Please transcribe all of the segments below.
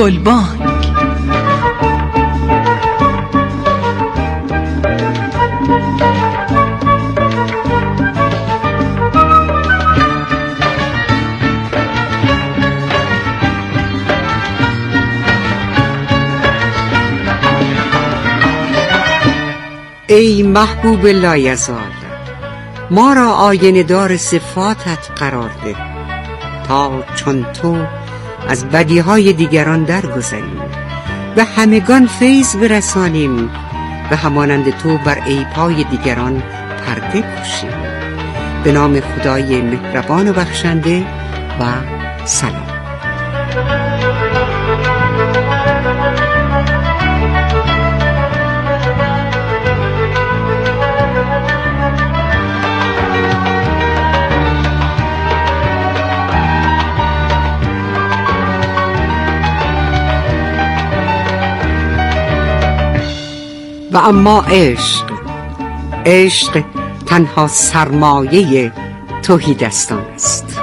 گلبانگ. ای محبوب لایزال، ما را آینه دار صفاتت قرار ده تا چون تو از بدیهای دیگران درگذریم و همگان فیض برسانیم و همانند تو بر عیب‌های دیگران پرده پوشیم. به نام خدای مهربان و بخشنده و سلام. و اما عشق تنها سرمایه تهیدستان است.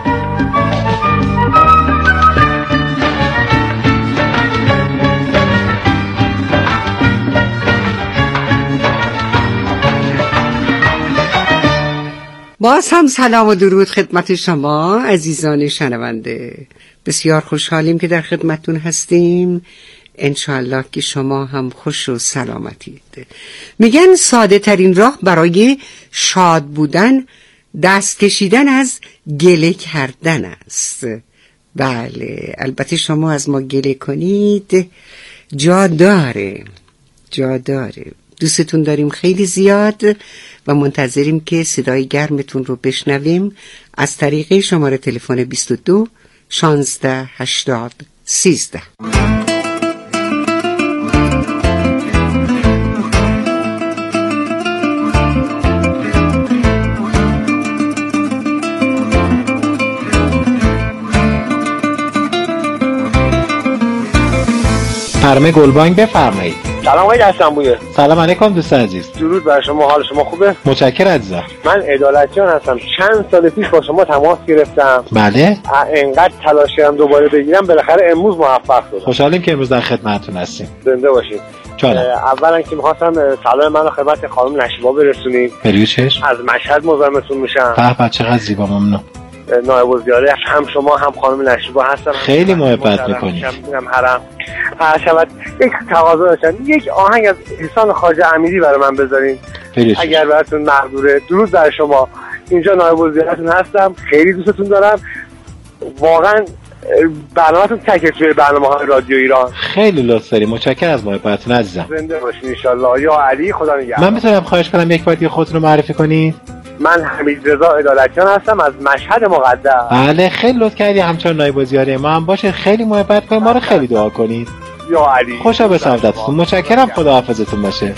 باز هم سلام و درود خدمت شما عزیزان شنونده. بسیار خوشحالیم که در خدمتتون هستیم. انشاءالله که شما هم خوش و سلامتید. میگن ساده ترین راه برای شاد بودن دست کشیدن از گله کردن است. بله، البته شما از ما گله کنید جا داره. دوستتون داریم خیلی زیاد و منتظریم که صدای گرمتون رو بشنویم از طریق شماره تلفن 22 16 80 13. فرمه گلبانگ بفرمایید. سلام آقای دستنبویه. سلام علیکم دوست عزیز. درود بر شما، حال شما خوبه؟ متشکرم عزیزم. من عدالت جان هستم. چند سال پیش با شما تماس گرفتم. بله. انقدر تلاش کردم دوباره بگیرم، بالاخره امروز موفق شدم. خوشحالیم که امروز در خدمتتون هستیم. زنده باشید. اولا که می‌خواستم سلام منو خدمت خانم نشیبا برسونید. بریوچش. از مشهد مزاحمتون میشم. به چقدر زیبا، ممنون. نایب الزیاره هم شما هم خانم نشیبا هستم. خیلی محبت می‌کنید. میگم حرم. شبت یک تقاضا داشتم، یک آهنگ از احسان خواجه امیری برای من بذارین اگر براتون مقدوره. درود بر شما. اینجا نایب الزیاره‌تون هستم. خیلی دوستتون دارم. واقعا برنامه‌تون تکه توی برنامه‌های رادیو ایران. خیلی لطف دارید. متشکرم از محبتتون عزیزم. زنده باشین ان شاءالله. یا علی، خدا نگهدار. من میتونم خواهش کنم یک بار خودتون رو معرفی کنید؟ من حمیدرضا عدالتیان هستم از مشهد مقدس. بله، خیلی لطف کردی. همچنان نایب الزیاره ما هم باشه. خیلی محبت کنید، ما رو خیلی دعا کنید. یا علی، خوشا به سعادتتون. متشکرم. خدا حافظتون باشه.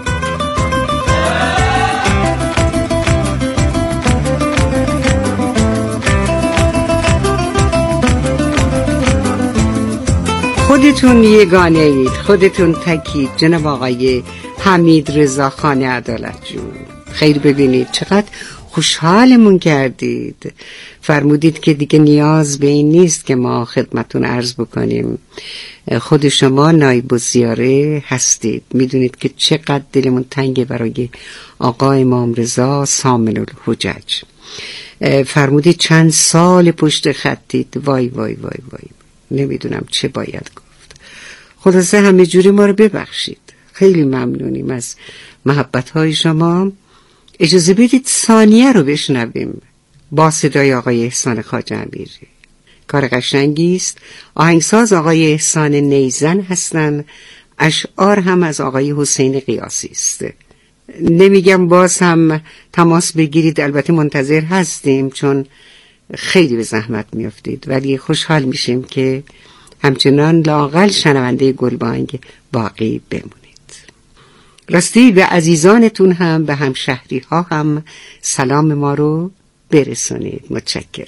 خودتون یگانه اید، خودتون تکید. جناب آقای حمیدرضا خان عدالت جون، خیر ببینید چقدر خوشحالمون کردید. فرمودید که دیگه نیاز به این نیست که ما خدمتون عرض بکنیم، خود شما نایب الزیاره هستید. میدونید که چقدر دلمون تنگه برای آقا امام رضا سامن الحجج. فرمودید چند سال پشت خطید. وای وای وای وای، نمیدونم چه باید گفت. خلاصه همه جوری ما رو ببخشید. خیلی ممنونیم از محبت‌های شما. اجازه بدید ثانیه رو بشنویم با صدای آقای احسان خواجه امیری. کار قشنگی است. آهنگساز آقای احسان نیزن هستن. اشعار هم از آقای حسین قیاسی است. نمیگم باز هم تماس بگیرید، البته منتظر هستیم چون خیلی به زحمت میافتید، ولی خوشحال میشیم که همچنان لااقل شنونده گلبانگ باقی بمونید. راستی به عزیزانتون هم، به همشهری ها هم سلام ما رو برسونید. متشکرم.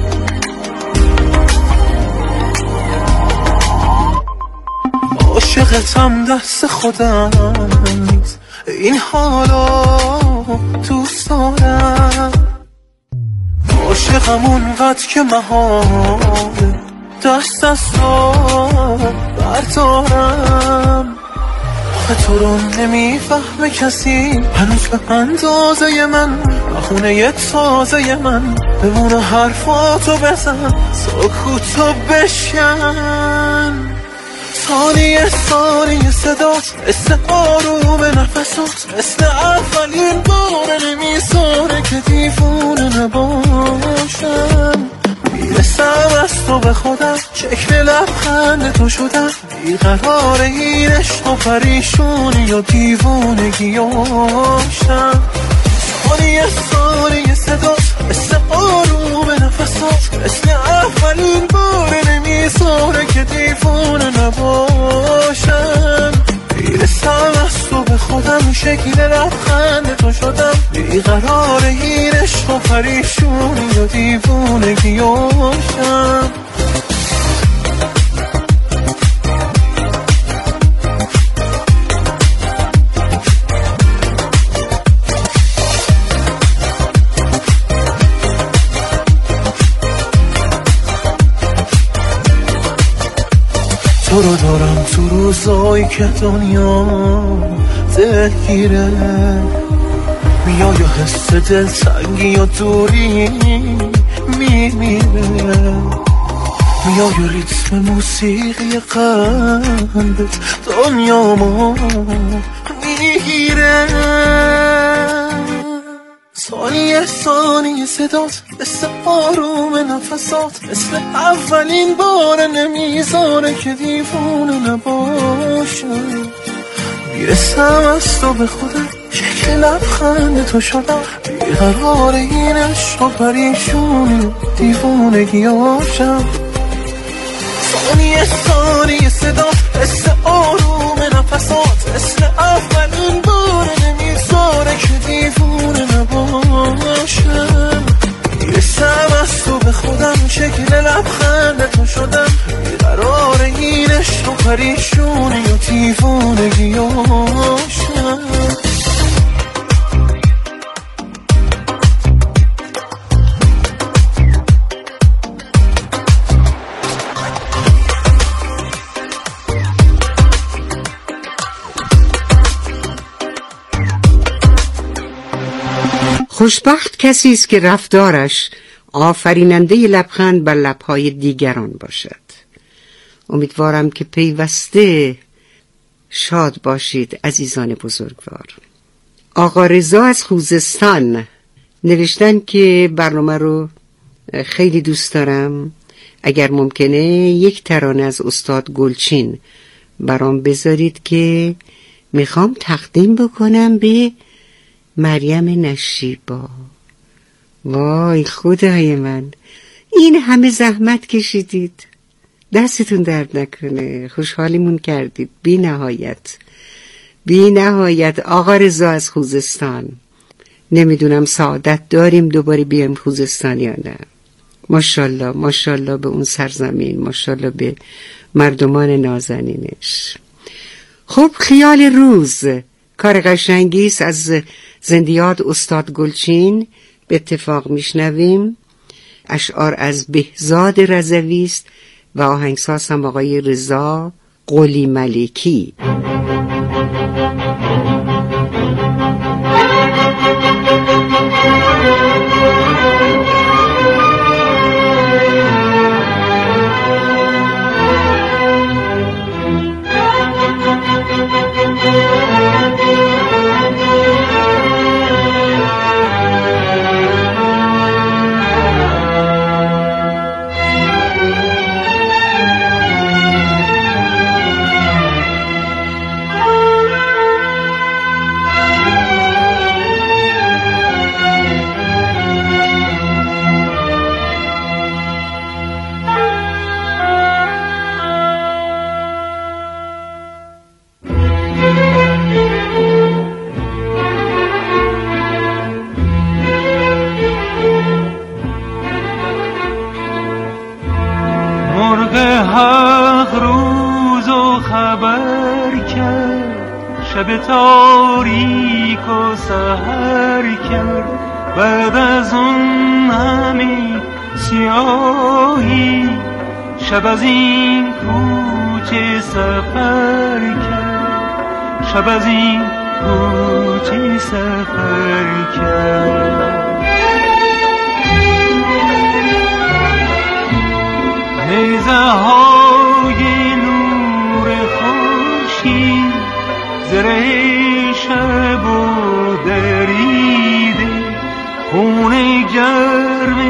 عاشق دلتم دست خودم نیست، این حالا دوست دارم. عاشقم اونقدر که محاله دست از تو بردارم. تو رو نمیفهمه کسی هنوز به اندازه من، خونه تازه من بمونه حرفاتو بزن، سکوتو بشکن. ثانیه ثانیه صدات مثل آروم نفسات، مثل اولین بار نمیذاره که دیوونه نباشم. میرسم از تو به خودم، شکل لبخند تو شدم، بیقرار این عشق و پریشونی و دیوونگیاشم. ثانیه ثانیه صدات مثل آروم نفسات، مثل اولین بار نمیذاره که دیوونه نباشم. میرسم از تو به خودم، شکل لبخند تو شدم، بیقرار این عشق و پریشونی و دیوونگیاشم. تو رو دارم تو روزایی که دنیا دلگیره، میای و حس دلتنگی و دوری میمیره، میای و ریتم موسیقی قلبت دنیامو میگیره. ثانیه ثانیه صدات مثل آروم نفسات، مثل اولین بار نمیذاره که دیوونه نباشم. میرسم از تو به خودم، شکل لبخند تو شدم، بیقرار این عشق و پریشونی دیوونگیاشم. ثانیه ثانیه صدات مثل آروم نفسات، مثل اولین بار نمیذاره که دیوونه نباشم. میرسم از تو به خودم، شکل لبخند تو شدم، بیقرار این عشق و پریشونی و دیوونگیاشم. خوشبخت کسی است که رفتارش آفریننده لبخند بر لبهای دیگران باشد. امیدوارم که پیوسته شاد باشید عزیزان بزرگوار. آقا رضا از خوزستان نوشتن که برنامه رو خیلی دوست دارم، اگر ممکنه یک ترانه از استاد گلچین برام بذارید که میخوام تقدیم بکنم به مریم نشیبا. وای خدای من، این همه زحمت کشیدید، دستتون درد نکنه، خوشحالیمون کردید بی نهایت بی نهایت. آقا رضا از خوزستان، نمیدونم سعادت داریم دوباره بیایم خوزستان یا نه. ماشاءالله ماشاءالله به اون سرزمین، ماشاءالله به مردمان نازنینش. خب خیال روز کار قشنگیست از زندیات استاد گلچین به اتفاق میشنویم. اشعار از بهزاد رضوی است و آهنگساز هم آقای رضا قلی ملکی. شب تاریک و سحر کرد بعد از اون همه سیاهی شب از این کوچه سفر کرد شب از این کوچه سفر کرد نیزه های نور خورشید زره شب و دریده خون گرم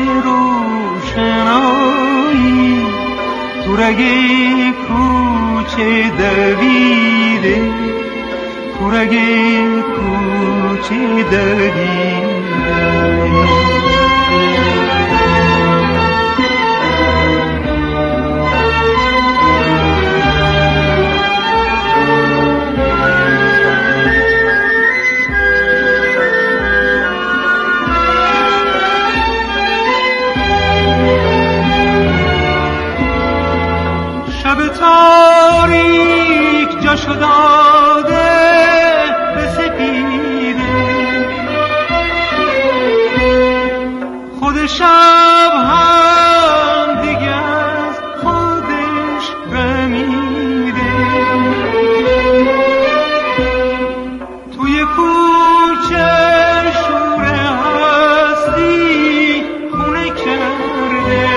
روشنایی تو رگ کوچه دویده تو رگ کوچه دویده تاریک جاشو داده به سپیده خود شب هم دیگه از خودش رمیده توی کوچه شور هستی خونه کرده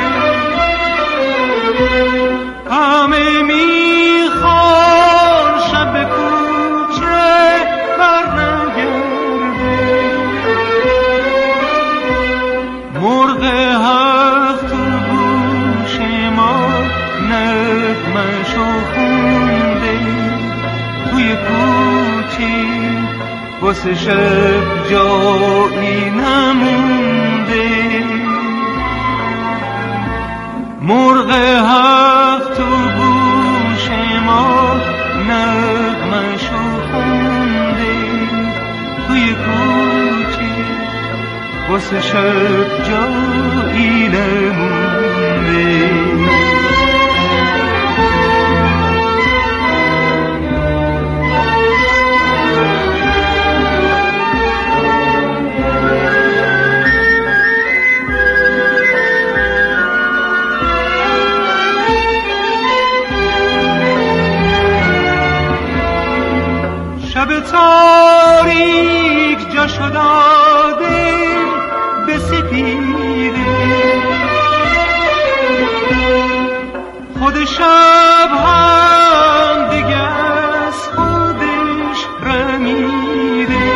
همه میخوان شب به کوچه برنگرده مرغ حق تو گوش ما نغمشو خونده توی کوچه واسه شب جایی نمونده مرغ حق تو گوش ما نغمشو خونده توی کوچه واسه شب جایی نمونده شب تاریک جاشو داده به سپیده خود شب هم دیگه از خودش رمیده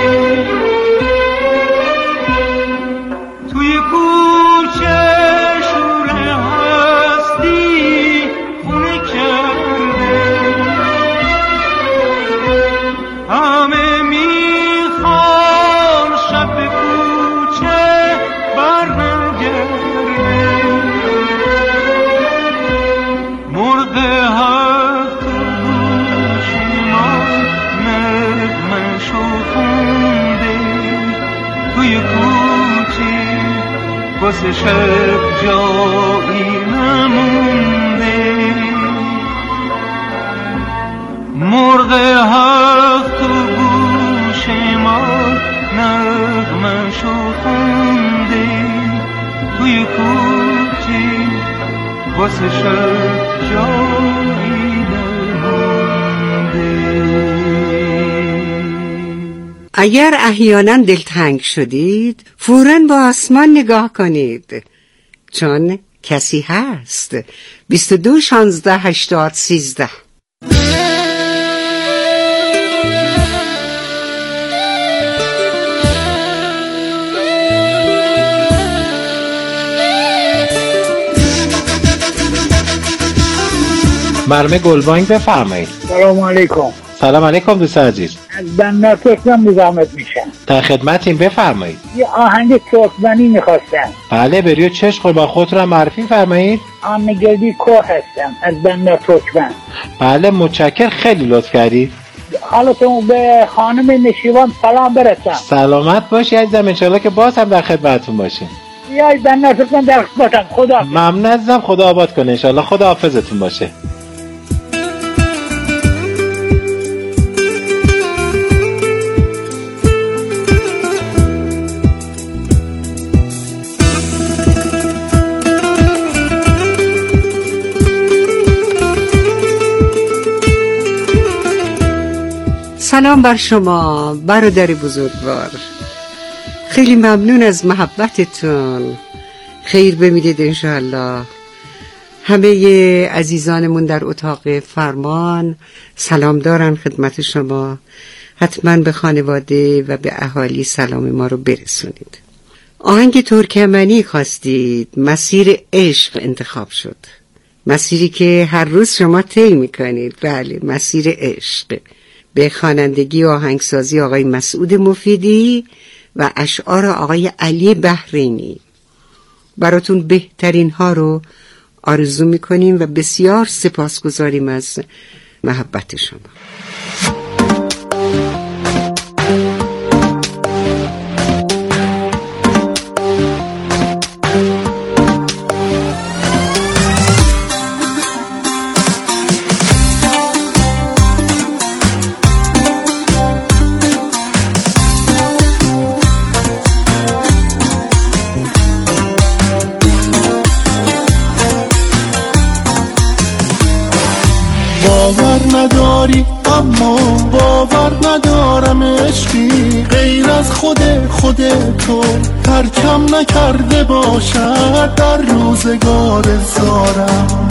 توی کوچه شور هستی خونه کرده همه میخوان شب به کوچه برنگرده مرغ حق تو گوش ما نغمشو خونده توی کوچه واسه شب جایی نمونده مرغ حق تو گوش ما نغمشو خونده توی کوچه واسه شب جایی نمونده اگر احیانا دلتنگ شدید فوراً با آسمان نگاه کنید چون کسی هست 22 16 80 13 مرمه گلبانگ بفرمایید. سلام علیکم. سلام علیکم دوست عزیز. از بندر ترکمن مزاحمت میشم. در خدمتیم بفرمایید. یه آهنگ ترکمنی میخواستم. بله بریو چشم با خودتون معرفی فرمایید. آمگردی کوه هستم از بندر ترکمن. بله متشکر خیلی لطف کردید. حالتون به خانم نشیوان سلام برسم. سلامت باشی عزیزم انشالله که باز هم در خدمتتون باشیم. یای بندر ترکمن در خدمتم. خدا ممنون عزیزم خدا آباد کنه انشالله خدا حافظتون باشه. سلام بر شما برادر بزرگوار، خیلی ممنون از محبتتون. خیر بمیدید انشاءالله. همه عزیزانمون در اتاق فرمان سلام دارن خدمت شما. حتما به خانواده و به اهالی سلام ما رو برسونید. آهنگ ترکمنی خواستید. مسیر عشق انتخاب شد، مسیری که هر روز شما طی میکنید. بله، مسیر عشق. به خوانندگی و آهنگسازی آقای مسعود مفیدی و اشعار آقای علی بحرینی. براتون بهترین ها رو آرزو میکنیم و بسیار سپاسگزاریم از محبت شما. باور نداری اما باور ندارم عشقی غیر از خود تو ترکم نکرده باشد در روزگار زارم.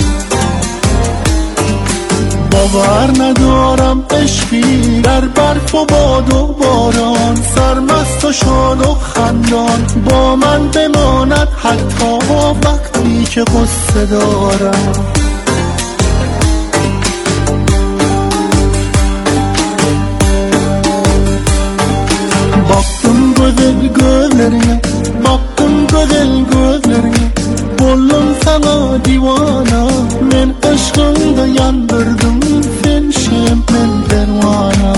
باور ندارم عشقی در برف و باد و باران سرمست و شاد و خندان با من بماند حتی وقتی که غصه دارم. Baktım güzel gözlerine Oldum sana divana Men aşkında yandırdım Sen şemmen dervana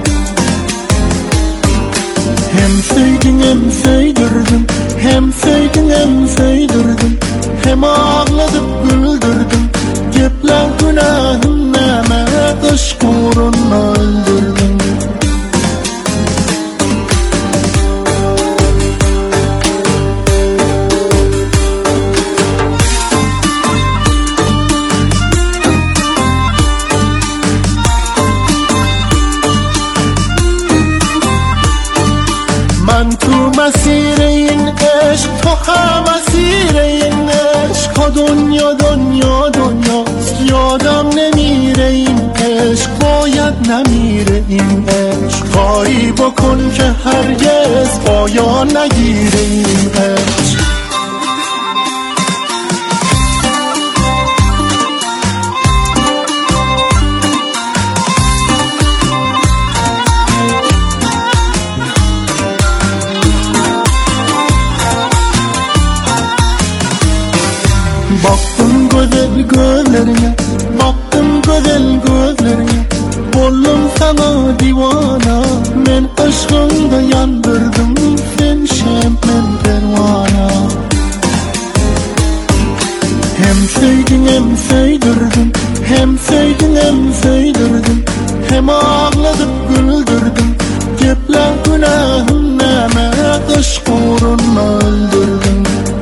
Hem sevdin hem sevdirdim Hem sevdin hem sevdirdim Hem ağladıp güldürdüm Gepler günahım neme Aşk uğruna öldürdüm. من تو مسیر این عشق تو هم مسیر این عشق ها دنیا دنیا دنیاست یادم نمیره این عشق باید نمیره این عشق کاری بکن که هرگز پایان نگیره این عشق. Baktım güzel gözlerine, baktım güzel gözlerine Oldum sana divana, men aşkında yandırdım Sen şemmen dervana Hem sevdin hem sevdirdim, hem sevdin hem sevdirdim Hem ağladıp güldürdüm, gepler günahım neme Aşk uğruna öldürdüm.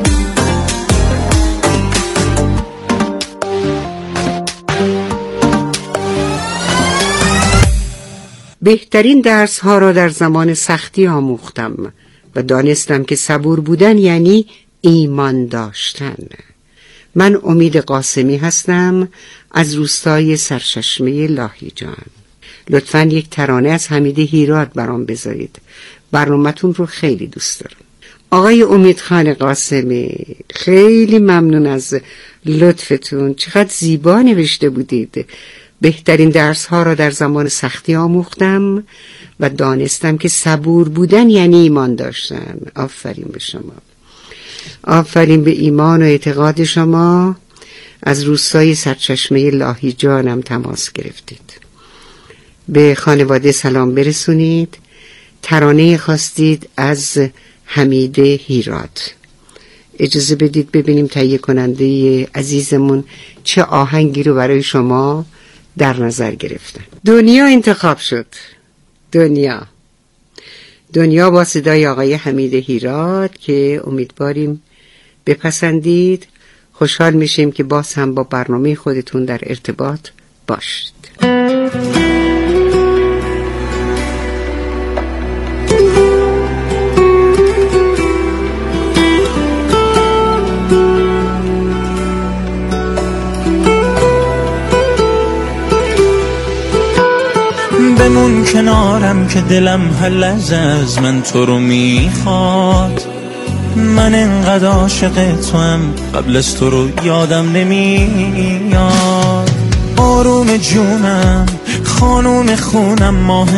بهترین درس ها را در زمان سختی آموختم و دانستم که صبور بودن یعنی ایمان داشتن. من امید قاسمی هستم از روستای سرچشمه لاهیجان. لطفاً یک ترانه از حمید هیراد برام بذارید. برنامه‌تون رو خیلی دوست دارم. آقای امیدخان قاسمی، خیلی ممنون از لطفتون. چقدر زیبا نوشته بودید. بهترین درس ها را در زمان سختی آموختم و دانستم که صبور بودن یعنی ایمان داشتن. آفرین به شما، آفرین به ایمان و اعتقاد شما. از روستای سرچشمه لاهیجانم تماس گرفتید. به خانواده سلام برسونید. ترانه خواستید از حمید هیراد. اجازه بدید ببینیم تهیه کننده عزیزمون چه آهنگی رو برای شما در نظر گرفتن. دنیا انتخاب شد. دنیا با صدای آقای حمید هیراد که امیدواریم بپسندید. خوشحال میشیم که باز هم با برنامه خودتون در ارتباط باشید. حالم که دلم هر لحظه از من تو رو میخواد. من انقدر عاشق تو هم قبل از تو رو یادم نمیاد. آروم جونم خانوم خونم ماه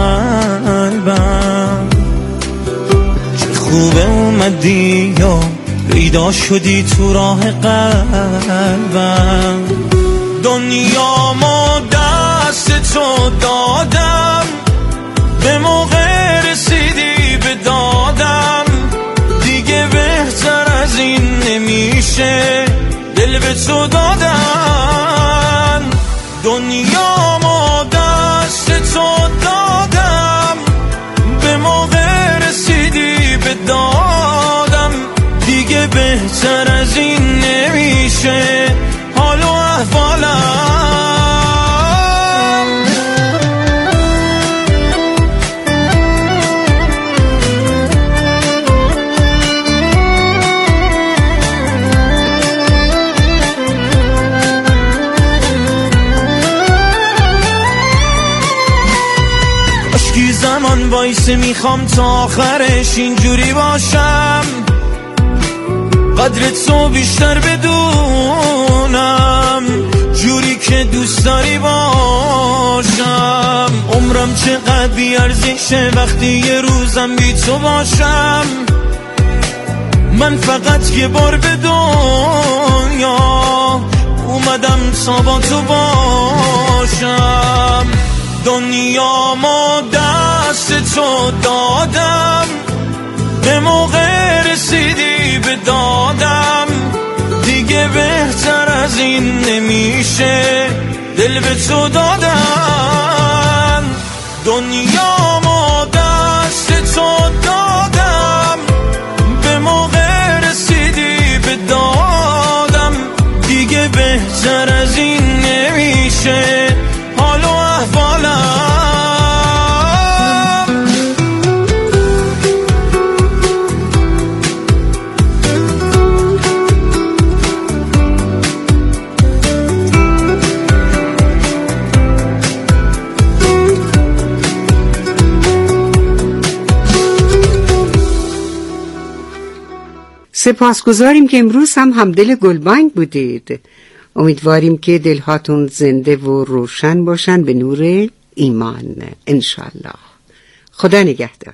قلبم، چه خوبه اومدی یا پیدا شدی تو راه قلبم. دنیا ما دست تو دادم، به موقع رسیدی به دادم، دیگه بهتر از این نمیشه دل به تو دادن. دنیا ما دست تو دادم، به موقع رسیدی به دادم، دیگه بهتر از این نمیشه حال و احوالم. اشکی زمان وایسه میخوام تا آخرش اینجوری باشم، قدر تو بیشتر بدونم، جوری که دوست داری باشم. عمرم چقدر بی‌ارزشه وقتی یه روزم بی تو باشم. من فقط یه بار به دنیا اومدم تا با تو باشم. دنیا ما دست تو دادم، به موقع رسیدی به دادم، دیگه بهتر از این نمیشه دل به تو دادن. دنیا ما دست تو دادم، به موقع رسیدی به دادم، دیگه بهتر از این نمیشه حال و احوالم. سپاسگزاریم که امروز هم همدل گلبانگ بودید. امیدواریم که دلهاتون زنده و روشن باشن به نور ایمان انشالله. خدا نگهدار.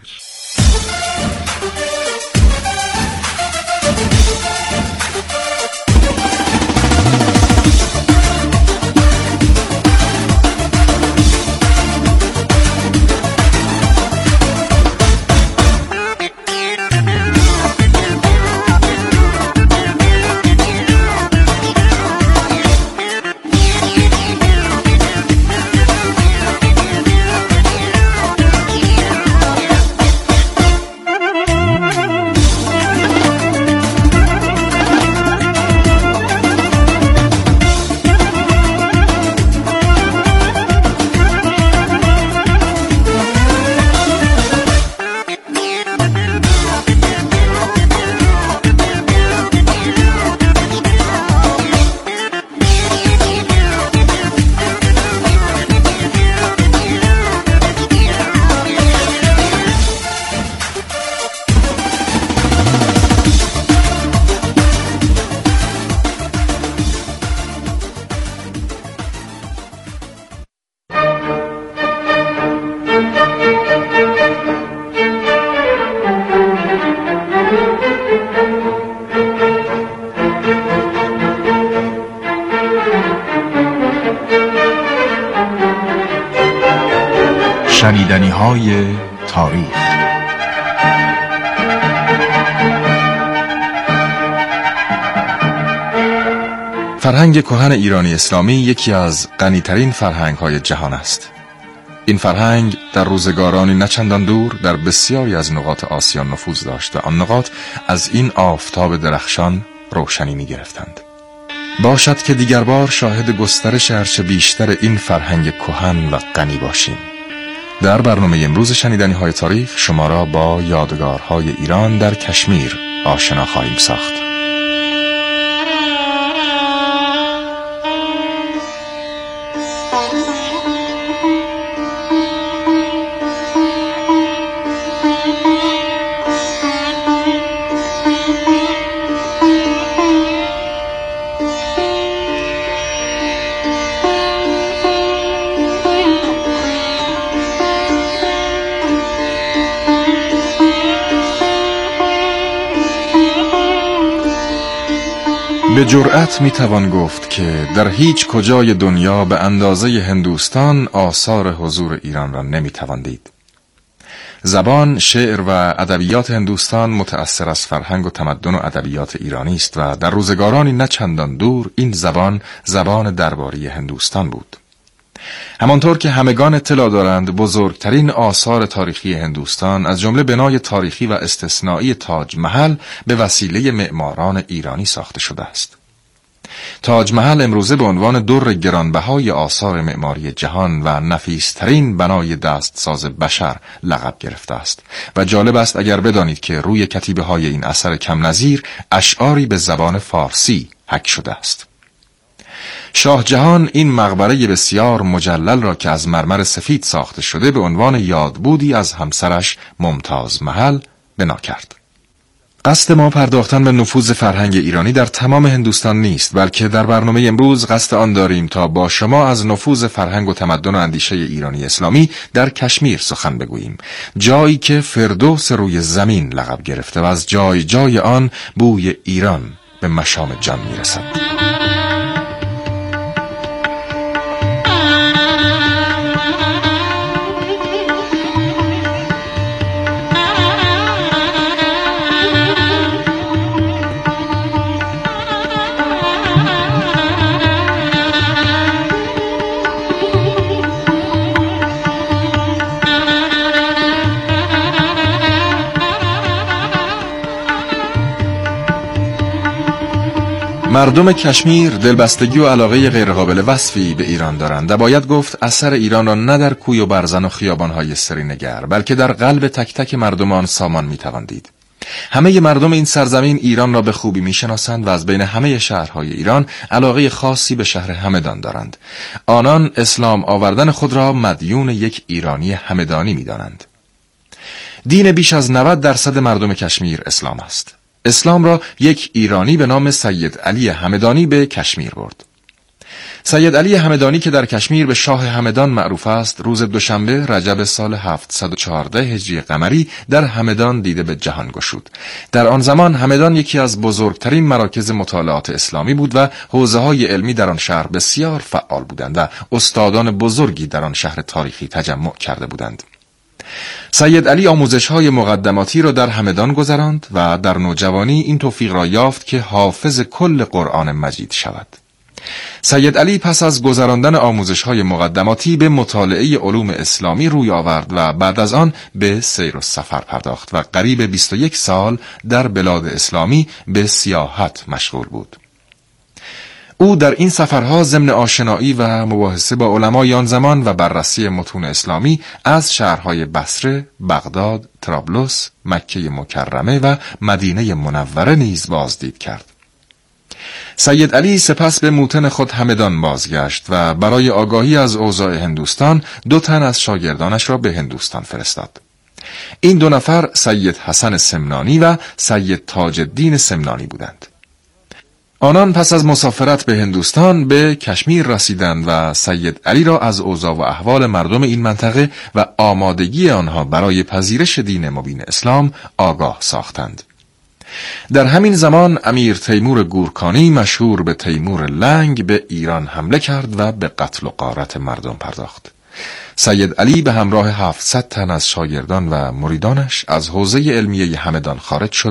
شنیدنی‌های تاریخ. فرهنگ کهن ایرانی اسلامی یکی از غنی‌ترین فرهنگ‌های جهان است. این فرهنگ در روزگارانی نچندان دور در بسیاری از نقاط آسیا نفوذ داشت و آن نقاط از این آفتاب درخشان روشنی می‌گرفتند. باشد که دیگر بار شاهد گسترش هرچه بیشتر این فرهنگ کهن و غنی باشیم. در برنامه امروز شنیدنی‌های تاریخ شما را با یادگارهای ایران در کشمیر آشنا خواهیم ساخت. به جرأت میتوان گفت که در هیچ کجای دنیا به اندازه هندوستان آثار حضور ایران را نمیتوان دید. زبان، شعر و ادبیات هندوستان متأثر از فرهنگ و تمدن و ادبیات ایرانی است و در روزگارانی نه چندان دور این زبان درباری هندوستان بود. همانطور که همگان اطلاع دارند، بزرگترین آثار تاریخی هندوستان از جمله بنای تاریخی و استثنایی تاج محل به وسیله معماران ایرانی ساخته شده است. تاج محل امروزه به عنوان در گرانبهای آثار معماری جهان و نفیسترین بنای دستساز بشر لقب گرفته است و جالب است اگر بدانید که روی کتیبه های این اثر کم نظیر اشعاری به زبان فارسی حک شده است. شاه جهان این مقبره بسیار مجلل را که از مرمر سفید ساخته شده به عنوان یادبودی از همسرش ممتاز محل بنا کرد. قصد ما پرداختن به نفوذ فرهنگ ایرانی در تمام هندوستان نیست، بلکه در برنامه امروز قصد آن داریم تا با شما از نفوذ فرهنگ و تمدن و اندیشه ایرانی اسلامی در کشمیر سخن بگوییم، جایی که فردوس روی زمین لقب گرفته و از جای جای آن بوی ایران به مشام جان میرسد. مردم کشمیر دلبستگی و علاقه غیرقابل وصفی به ایران دارند و باید گفت اثر ایران را نه در کوی و برزن و خیابان‌های سرینگر بلکه در قلب تک تک مردمان سامان می‌توان دید. همه مردم این سرزمین ایران را به خوبی می‌شناسند و از بین همه شهرهای ایران علاقه خاصی به شهر همدان دارند. آنان اسلام آوردن خود را مدیون یک ایرانی همدانی می‌دانند. دین بیش از 90% مردم کشمیر اسلام است. اسلام را یک ایرانی به نام سید علی همدانی به کشمیر برد. سید علی همدانی که در کشمیر به شاه همدان معروف است، روز دوشنبه رجب سال 714 هجری قمری در همدان دیده به جهان گشود. در آن زمان همدان یکی از بزرگترین مراکز مطالعات اسلامی بود و حوزه‌های علمی در آن شهر بسیار فعال بودند و استادان بزرگی در آن شهر تاریخی تجمع کرده بودند. سید علی آموزش‌های مقدماتی را در همدان گذراند و در نوجوانی این توفیق را یافت که حافظ کل قرآن مجید شود. سید علی پس از گذراندن آموزش‌های مقدماتی به مطالعه علوم اسلامی روی آورد و بعد از آن به سیر و سفر پرداخت و قریب 21 سال در بلاد اسلامی به سیاحت مشغول بود. او در این سفرها ضمن آشنایی و مباحثه با علمای آن زمان و بررسی متون اسلامی از شهرهای بصره، بغداد، طرابلس، مکه مکرمه و مدینه منوره نیز بازدید کرد. سید علی سپس به موطن خود همدان بازگشت و برای آگاهی از اوضاع هندوستان 2 تن از شاگردانش را به هندوستان فرستاد. این 2 نفر سید حسن سمنانی و سید تاج الدین سمنانی بودند. آنان پس از مسافرت به هندوستان به کشمیر رسیدند و سید علی را از اوضاع و احوال مردم این منطقه و آمادگی آنها برای پذیرش دین مبین اسلام آگاه ساختند. در همین زمان امیر تیمور گورکانی مشهور به تیمور لنگ به ایران حمله کرد و به قتل و غارت مردم پرداخت. سید علی به همراه 700 تن از شاگردان و مریدانش از حوزه علمیه همدان خارج شد